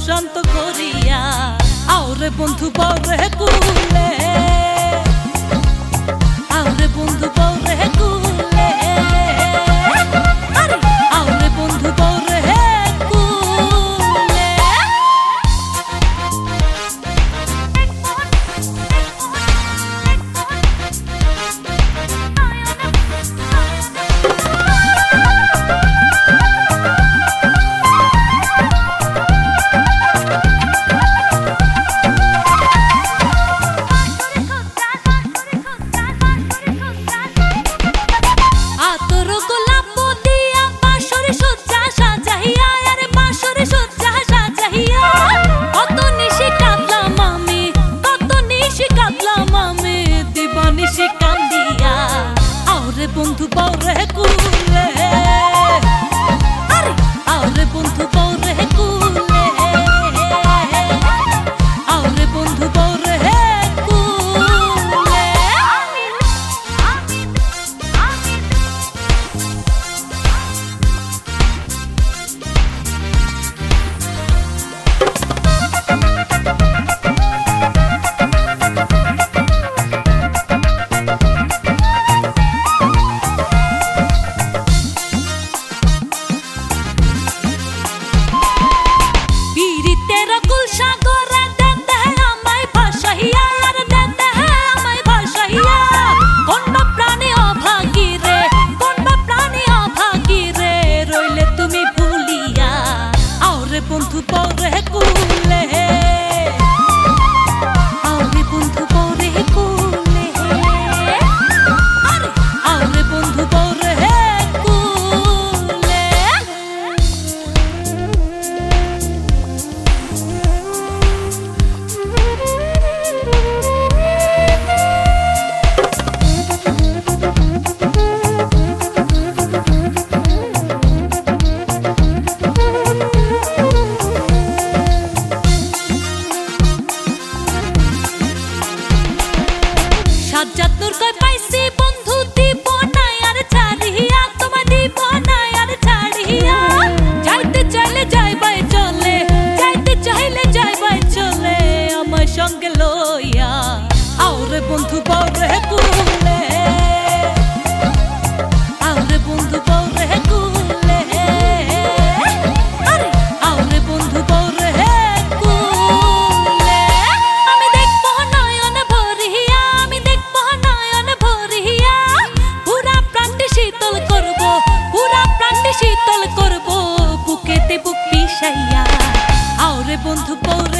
শান্ত করিয়া আওরে বন্ধু বরে কুলে আওরে বন্ধু বরে কুলে আওরে বন্ধু বরে কুলে বন্ধু বরে কুলে আওরে বন্ধু বরে কুলে আওরে বন্ধু বরে কুলে বন্ধু বরে কুলে আওরে বন্ধু বরে কুলে আওরে বন্ধু বরে কুলে সাজ্জাদুর কই পাইছি বন্ধু দিব না আর ছাড়িয়া তোমায় দিব না আর ছাড়িয়া যাইতে চাইলে যাইবাই চলে যাইতে চাইলে যাইবাই চলে আমার সঙ্গে লইয়া আওরে বন্ধু বরে কুলে আওরে বন্ধু বরে কুলে আওরে বন্ধু বরে কুলে আমি দেখবো নয়ন ভরিয়া শীতল করব বুকেতে বুক মিশাইয়া আওরে বন্ধু